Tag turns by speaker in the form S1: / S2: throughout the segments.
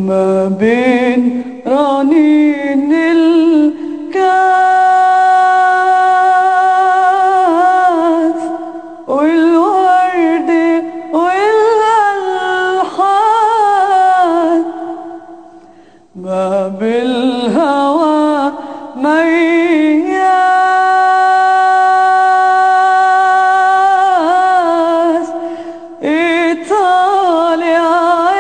S1: ما بين رنين الكاس والورد والألحان، ما بالهوى مياس يطالع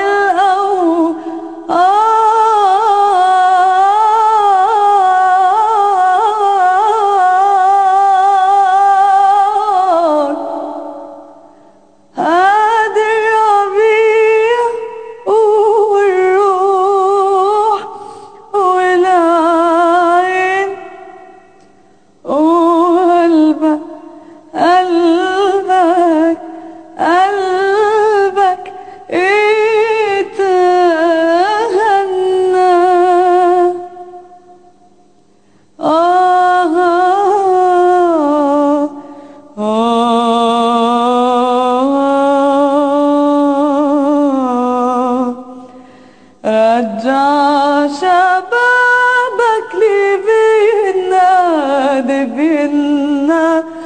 S1: هادي الربيع والروح والعين وقلبك قلبك قلبك يتهنى. رجع شبابك لي بينا